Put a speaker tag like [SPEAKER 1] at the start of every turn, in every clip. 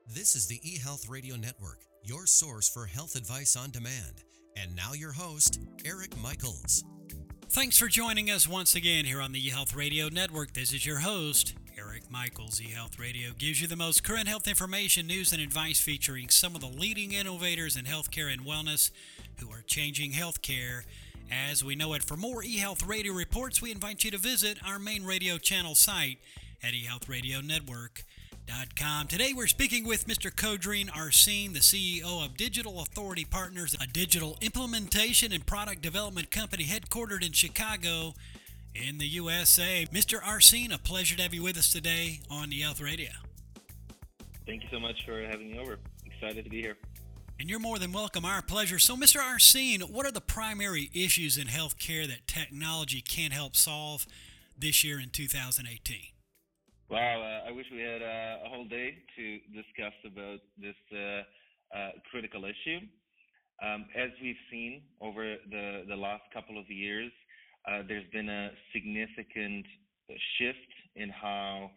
[SPEAKER 1] This is the eHealth Radio Network, your source for health advice on demand. And now your host, Eric Michaels.
[SPEAKER 2] Thanks for joining us once again here on the eHealth Radio Network. This is your host, Eric Michaels. eHealth Radio gives you the most current health information, news, and advice featuring some of the leading innovators in healthcare and wellness who are changing healthcare as we know it. For more eHealth Radio reports, we invite you to visit our main radio channel site at eHealthRadioNetwork.com. Today we're speaking with Mr. Kodreen Arsene, the CEO of Digital Authority Partners, a digital implementation and product development company headquartered in Chicago in the USA. Mr. Arsene, a pleasure to have you with us today on eHealth Radio.
[SPEAKER 3] Thank you so much for having me over. Excited to be here.
[SPEAKER 2] And you're more than welcome. Our pleasure. So, Mr. Arsene, what are the primary issues in healthcare that technology can help solve this year in 2018?
[SPEAKER 3] Wow, I wish we had a whole day to discuss about this critical issue. As we've seen over the last couple of years, there's been a significant shift in how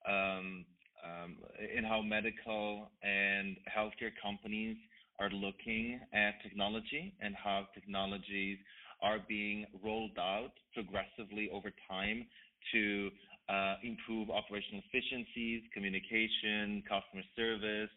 [SPEAKER 3] medical and healthcare companies are looking at technology and how technologies are being rolled out progressively over time to improve operational efficiencies, communication, customer service,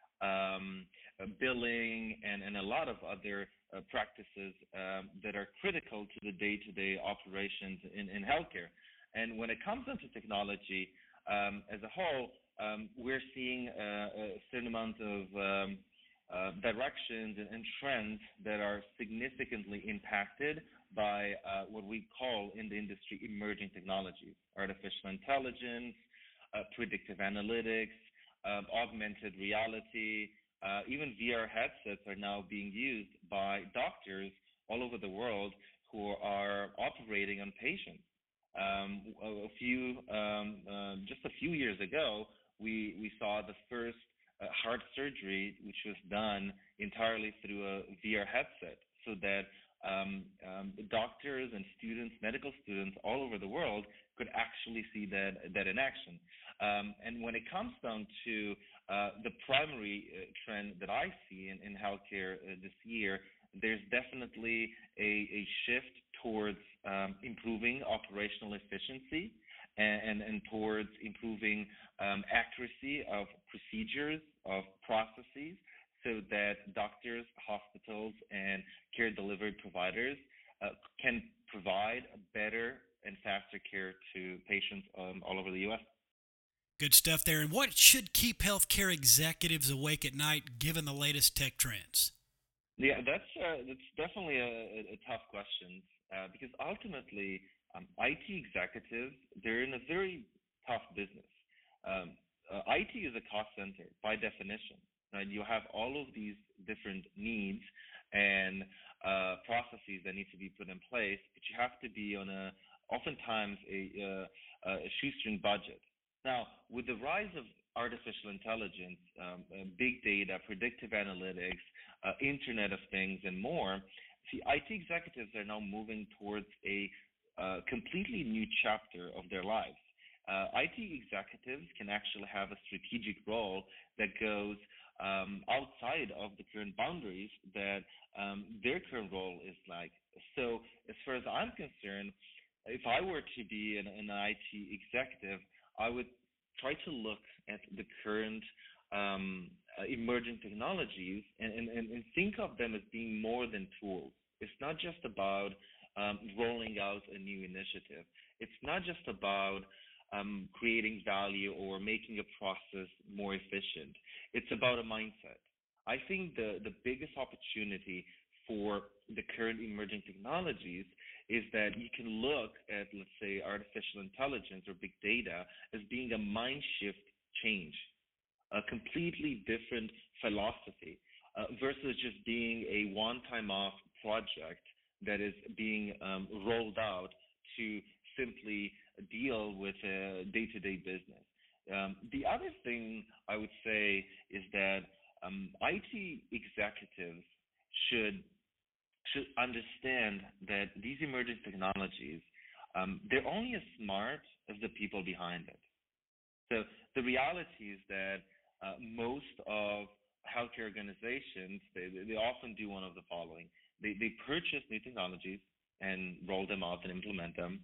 [SPEAKER 3] billing, and a lot of other practices that are critical to the day-to-day operations in healthcare. And when it comes into technology as a whole, we're seeing a certain amount of directions and trends that are significantly impacted by what we call in the industry emerging technologies, artificial intelligence, predictive analytics, augmented reality, even VR headsets are now being used by doctors all over the world who are operating on patients. Just a few years ago, we saw the first heart surgery, which was done entirely through a VR headset, so that doctors and students, medical students all over the world could actually see that in action. And when it comes down to the primary trend that I see in healthcare this year, there's definitely a shift towards improving operational efficiency and towards improving accuracy of procedures, of processes, so that doctors, hospitals, and care delivery providers can provide better and faster care to patients all over the U.S.
[SPEAKER 2] Good stuff there. And what should keep healthcare executives awake at night given the latest tech trends?
[SPEAKER 3] Yeah, that's definitely a tough question because ultimately IT executives, they're in a very tough business. IT is a cost center by definition. Right? You have all of these different needs and processes that need to be put in place, but you have to be on oftentimes a shoestring budget. Now, with the rise of artificial intelligence, big data, predictive analytics, Internet of Things, and more, see, IT executives are now moving towards a completely new chapter of their lives. IT executives can actually have a strategic role that goes outside of the current boundaries that their current role is like. So, as far as I'm concerned, if I were to be an IT executive, I would try to look at the current emerging technologies and think of them as being more than tools. It's not just about rolling out a new initiative. It's not just about creating value or making a process more efficient. It's about a mindset. I think the biggest opportunity for the current emerging technologies is that you can look at, let's say, artificial intelligence or big data as being a mind shift change, a completely different philosophy versus just being a one-time off project that is being rolled out to simply deal with day-to-day business. The other thing I would say is that IT executives should understand that these emerging technologies, they're only as smart as the people behind it. So the reality is that most of healthcare organizations, they often do one of the following. They purchase new technologies and roll them out and implement them.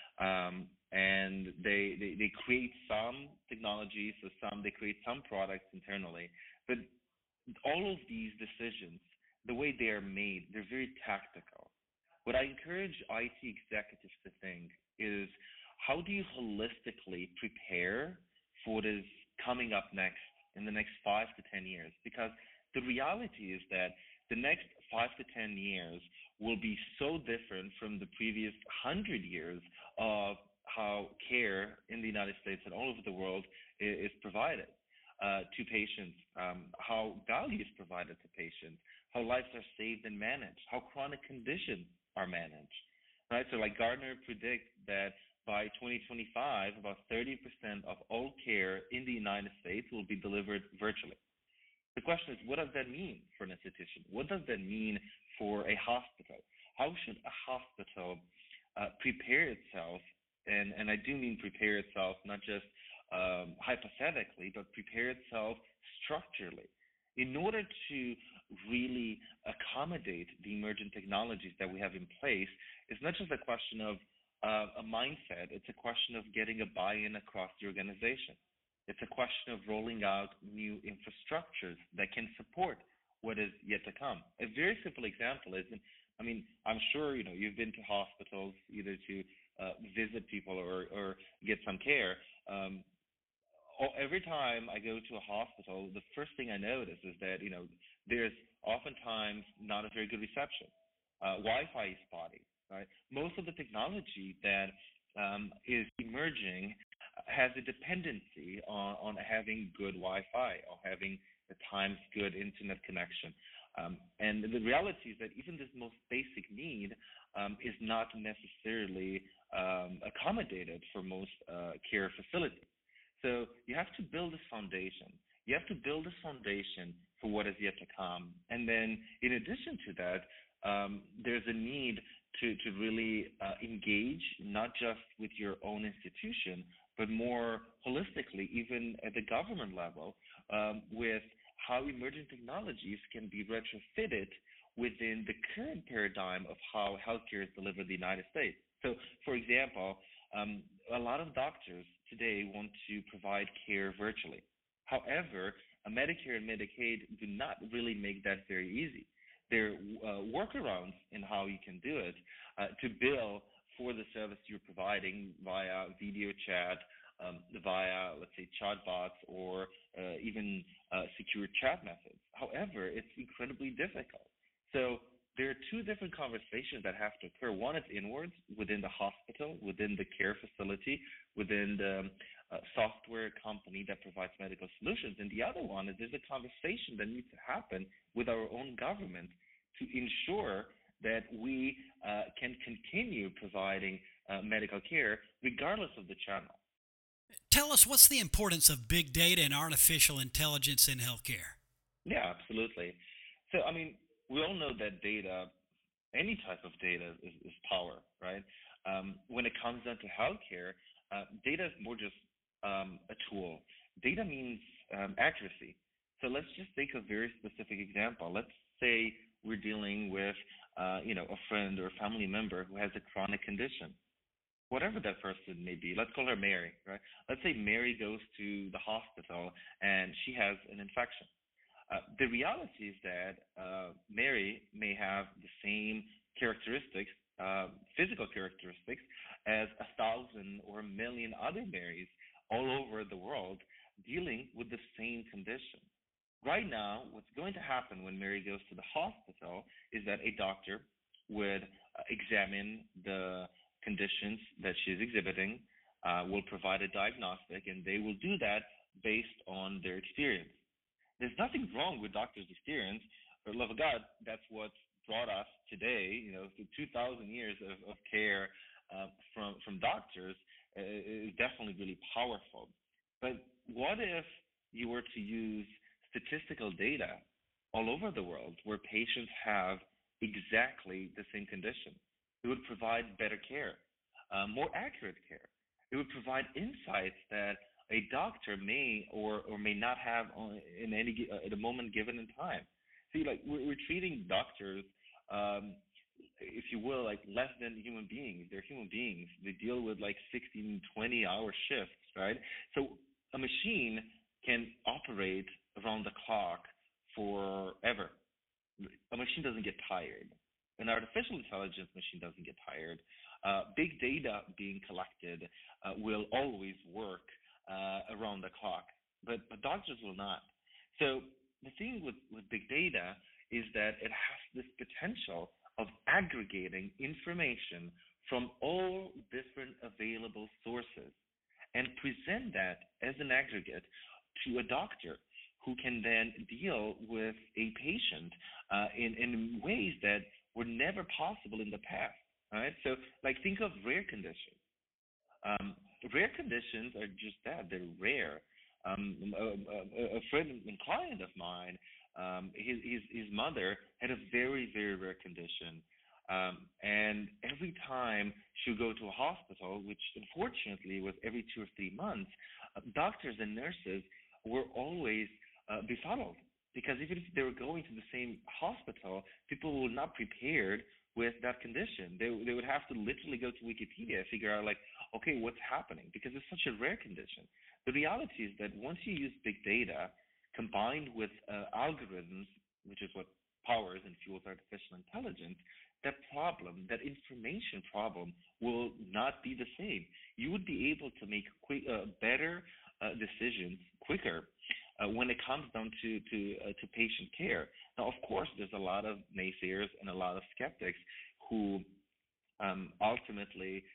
[SPEAKER 3] And they create some technologies, so they create some products internally. But all of these decisions, the way they are made, they're very tactical. What I encourage IT executives to think is, how do you holistically prepare for what is coming up next in the next 5 to 10 years? Because the reality is that the next 5 to 10 years will be so different from the previous 100 years of how care in the United States and all over the world is provided to patients, how value is provided to patients, how lives are saved and managed, how chronic conditions are managed. Right? So like Gartner predicts that by 2025, about 30% of all care in the United States will be delivered virtually. The question is, what does that mean for an institution? What does that mean for a hospital? How should a hospital prepare itself, and I do mean prepare itself not just hypothetically, but prepare itself structurally in order to really accommodate the emergent technologies that we have in place? It's not just a question of a mindset. It's a question of getting a buy-in across the organization. It's a question of rolling out new infrastructures that can support what is yet to come. A very simple example is, I mean, I'm sure you've been to hospitals either to visit people or get some care. Every time I go to a hospital, the first thing I notice is that there's oftentimes not a very good reception. Wi-Fi is spotty. Right? Most of the technology that is emerging has a dependency on having good Wi-Fi or having at times good internet connection. And the reality is that even this most basic need is not necessarily accommodated for most care facilities. So you have to build this foundation. You have to build this foundation for what is yet to come. And then in addition to that, there's a need to really engage not just with your own institution, but more holistically, even at the government level, with how emerging technologies can be retrofitted within the current paradigm of how healthcare is delivered in the United States. So, for example, a lot of doctors today want to provide care virtually. However, Medicare and Medicaid do not really make that very easy. There are workarounds in how you can do it to bill for the service you're providing via video chat, via, let's say, chatbots or even secure chat methods. However, it's incredibly difficult. So there are two different conversations that have to occur. One is inwards within the hospital, within the care facility, within the software company that provides medical solutions. And the other one is there's a conversation that needs to happen with our own government to ensure that we can continue providing medical care regardless of the channel.
[SPEAKER 2] Tell us, what's the importance of big data and artificial intelligence in healthcare?
[SPEAKER 3] Yeah, absolutely. So, I mean, we all know that data, any type of data is power, right? When it comes down to healthcare, data is more just a tool. Data means accuracy. So let's just take a very specific example. Let's say we're dealing with, a friend or a family member who has a chronic condition. Whatever that person may be, let's call her Mary, right? Let's say Mary goes to the hospital and she has an infection. The reality is that Mary may have the same characteristics, physical characteristics, as 1,000 or 1 million other Marys all over the world dealing with the same condition. Right now, what's going to happen when Mary goes to the hospital is that a doctor would examine the conditions that she's exhibiting, will provide a diagnostic, and they will do that based on their experience. There's nothing wrong with doctors' experience. For the love of God, that's what's brought us today, through 2,000 years of care from doctors is definitely really powerful. But what if you were to use statistical data all over the world where patients have exactly the same condition? It would provide better care, more accurate care. It would provide insights that a doctor may or may not have in at a moment given in time. See, like we're treating doctors, if you will, like less than human beings. They're human beings. They deal with like 16, 20-hour shifts, right? So a machine can operate around the clock forever. A machine doesn't get tired. An artificial intelligence machine doesn't get tired. Big data being collected will always work around the clock, but doctors will not. So the thing with big data is that it has this potential of aggregating information from all different available sources and present that as an aggregate to a doctor who can then deal with a patient in ways that were never possible in the past. Right? So, like, think of rare conditions. Rare conditions are just that, they're rare. A friend and client of mine, his mother had a very, very rare condition. And every time she would go to a hospital, which unfortunately was every 2 or 3 months, doctors and nurses were always befuddled, because even if they were going to the same hospital, people were not prepared with that condition. They would have to literally go to Wikipedia, figure out like, okay, what's happening, because it's such a rare condition. The reality is that once you use big data combined with algorithms, which is what powers and fuels artificial intelligence, that problem, that information problem, will not be the same. You would be able to make better decisions quicker when it comes down to patient care. Now, of course, there's a lot of naysayers and a lot of skeptics who ultimately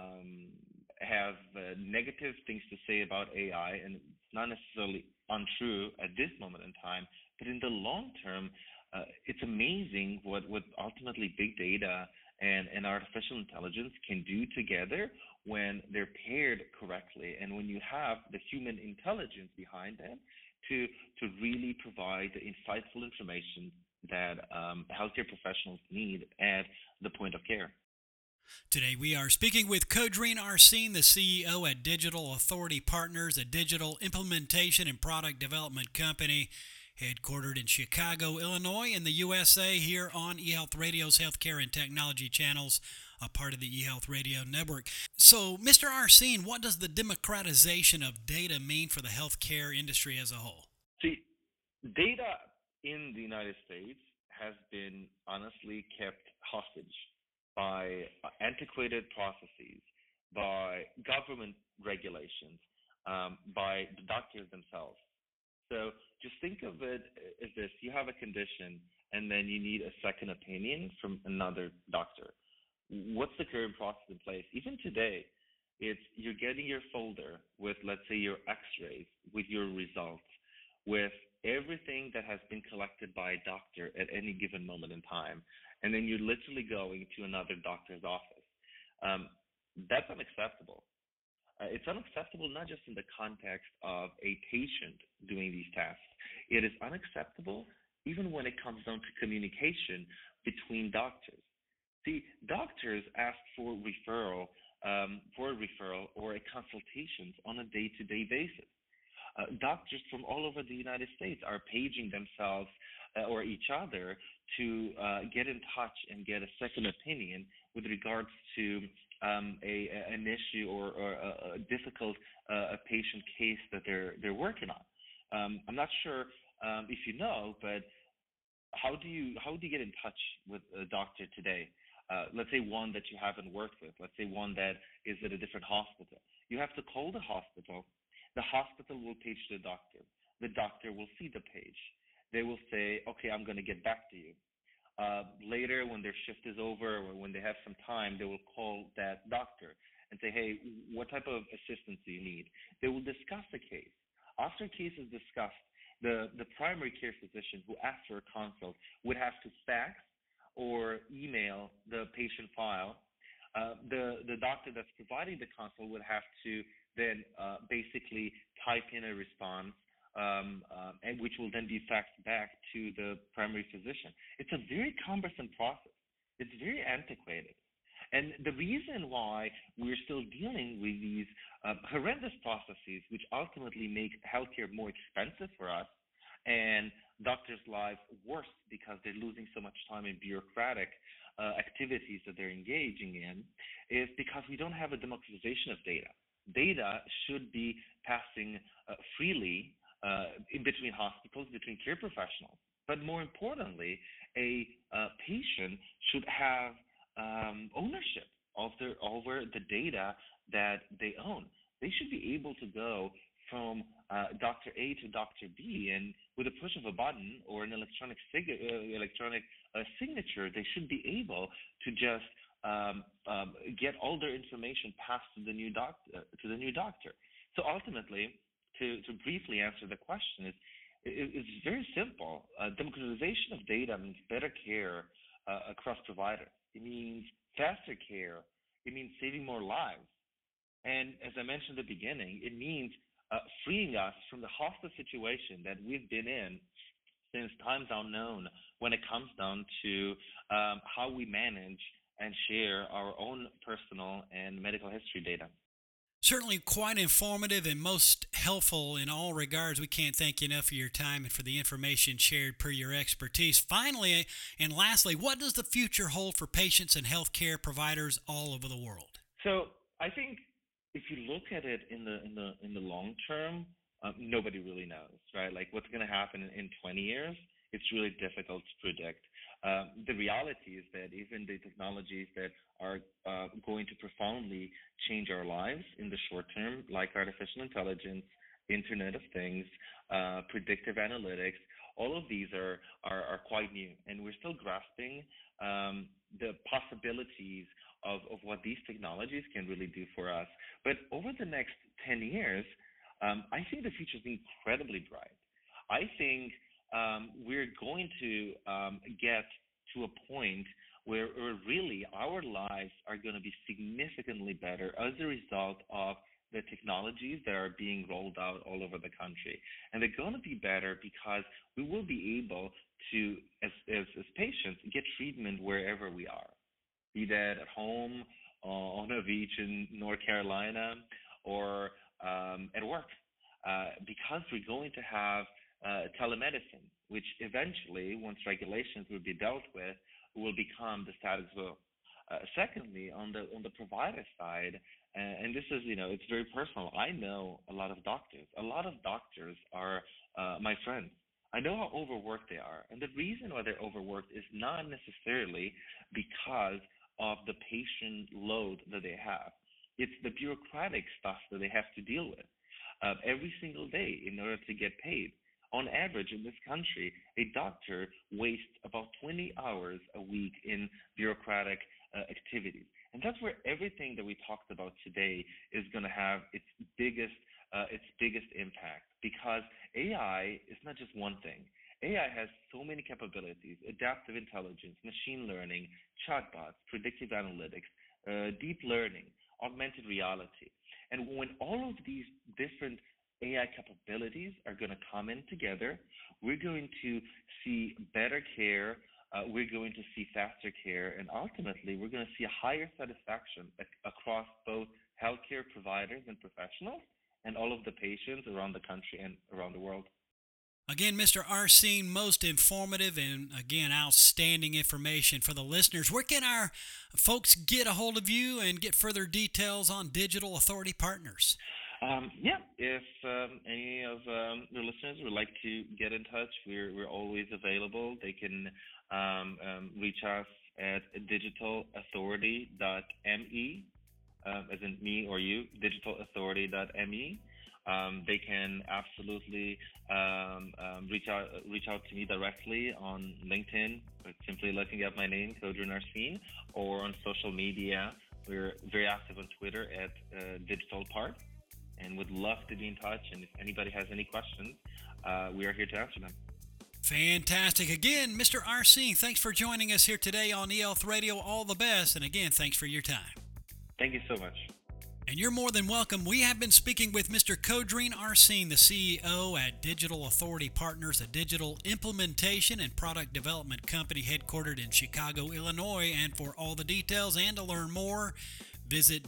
[SPEAKER 3] have negative things to say about AI, and it's not necessarily untrue at this moment in time, but in the long term, it's amazing what ultimately big data and artificial intelligence can do together when they're paired correctly, and when you have the human intelligence behind them to really provide the insightful information that healthcare professionals need at the point of care.
[SPEAKER 2] Today we are speaking with Kodreen Arsene, the CEO at Digital Authority Partners, a digital implementation and product development company headquartered in Chicago, Illinois, in the USA, here on eHealth Radio's Healthcare and Technology channels, a part of the eHealth Radio Network. So, Mr. Arsene, what does the democratization of data mean for the healthcare industry as a whole?
[SPEAKER 3] See, data in the United States has been honestly kept hostage by antiquated processes, by government regulations, by the doctors themselves. So just think of it as this: you have a condition, and then you need a second opinion from another doctor. What's the current process in place? Even today, it's you're getting your folder with, let's say, your x-rays, with your results, with everything that has been collected by a doctor at any given moment in time, and then you're literally going to another doctor's office. That's unacceptable. It's unacceptable not just in the context of a patient doing these tasks. It is unacceptable even when it comes down to communication between doctors. See, doctors ask for a referral or a consultations on a day-to-day basis. Doctors from all over the United States are paging themselves or each other to get in touch and get a second opinion with regards to an issue or a difficult patient case that they're working on. I'm not sure if you know, but how do you get in touch with a doctor today? Let's say one that you haven't worked with. Let's say one that is at a different hospital. You have to call the hospital. The hospital will page the doctor. The doctor will see the page. They will say, okay, I'm going to get back to you. Later, when their shift is over or when they have some time, they will call that doctor and say, hey, what type of assistance do you need? They will discuss the case. After a case is discussed, the primary care physician who asked for a consult would have to fax or email the patient file. The doctor that's providing the consult would have to then basically type in a response, and which will then be faxed back to the primary physician. It's a very cumbersome process. It's very antiquated. And the reason why we're still dealing with these horrendous processes, which ultimately make healthcare more expensive for us and doctors' lives worse because they're losing so much time in bureaucratic activities that they're engaging in, is because we don't have a democratization of data. Data should be passing freely in between hospitals, between care professionals. But more importantly, a patient should have ownership over the data that they own. They should be able to go from Dr. A to Dr. B, and with a push of a button or an electronic signature, they should be able to just get all their information passed to the new doctor. So ultimately, to briefly answer the question, it's very simple. Democratization of data means better care across providers. It means faster care. It means saving more lives. And as I mentioned at the beginning, it means freeing us from the hostile situation that we've been in since times unknown when it comes down to how we manage and share our own personal and medical history data.
[SPEAKER 2] Certainly quite informative and most helpful in all regards. We can't thank you enough for your time and for the information shared per your expertise. Finally, and lastly, what does the future hold for patients and healthcare providers all over the world?
[SPEAKER 3] So I think if you look at it in the long term, nobody really knows, right? Like what's going to happen in 20 years, it's really difficult to predict. The reality is that even the technologies that are going to profoundly change our lives in the short term, like artificial intelligence, Internet of Things, predictive analytics, all of these are quite new, and we're still grasping the possibilities of what these technologies can really do for us. But over the next 10 years, I think the future is incredibly bright. I think we're going to get to a point where really our lives are going to be significantly better as a result of the technologies that are being rolled out all over the country. And they're going to be better because we will be able to, as patients, get treatment wherever we are, be that at home, on a beach in North Carolina, or at work, because we're going to have telemedicine, which eventually, once regulations will be dealt with, will become the status quo. Secondly, on the provider side, and this is, it's very personal. I know a lot of doctors. A lot of doctors are my friends. I know how overworked they are. And the reason why they're overworked is not necessarily because of the patient load that they have. It's the bureaucratic stuff that they have to deal with every single day in order to get paid. On average, in this country, a doctor wastes about 20 hours a week in bureaucratic activities. And that's where everything that we talked about today is going to have its biggest impact, because AI is not just one thing. AI has so many capabilities: adaptive intelligence, machine learning, chatbots, predictive analytics, deep learning, augmented reality. And when all of these different AI capabilities are going to come in together, we're going to see better care, we're going to see faster care, and ultimately we're going to see a higher satisfaction across both healthcare providers and professionals and all of the patients around the country and around the world.
[SPEAKER 2] Again, Mr. Arsene, most informative and, again, outstanding information for the listeners. Where can our folks get a hold of you and get further details on Digital Authority Partners?
[SPEAKER 3] If any of your listeners would like to get in touch, we're always available. They can reach us at digitalauthority.me, as in me or you, digitalauthority.me. They can absolutely reach out to me directly on LinkedIn, simply looking at my name, Kodran Arsene, or on social media. We're very active on Twitter at DigitalPart, and would love to be in touch. And if anybody has any questions, we are here to answer them.
[SPEAKER 2] Fantastic. Again, Mr. Arsene, thanks for joining us here today on eHealth Radio. All the best. And again, thanks for your time.
[SPEAKER 3] Thank you so much.
[SPEAKER 2] And you're more than welcome. We have been speaking with Mr. Kodreen Arsene, the CEO at Digital Authority Partners, a digital implementation and product development company headquartered in Chicago, Illinois. And for all the details and to learn more, visit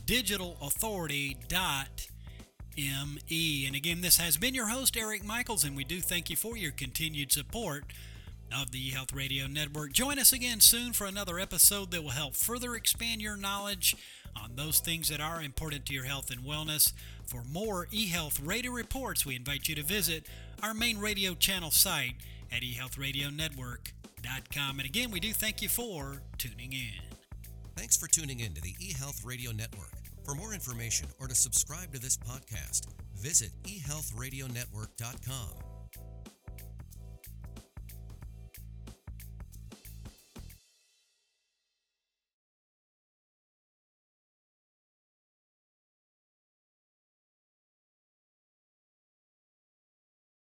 [SPEAKER 2] digitalauthority.me. And again, this has been your host, Eric Michaels, and we do thank you for your continued support of the eHealth Radio Network. Join us again soon for another episode that will help further expand your knowledge on those things that are important to your health and wellness. For more eHealth Radio reports, we invite you to visit our main radio channel site at eHealthRadioNetwork.com. And again, we do thank you for tuning in.
[SPEAKER 1] Thanks for tuning in to the eHealth Radio Network. For more information or to subscribe to this podcast, visit eHealthRadioNetwork.com.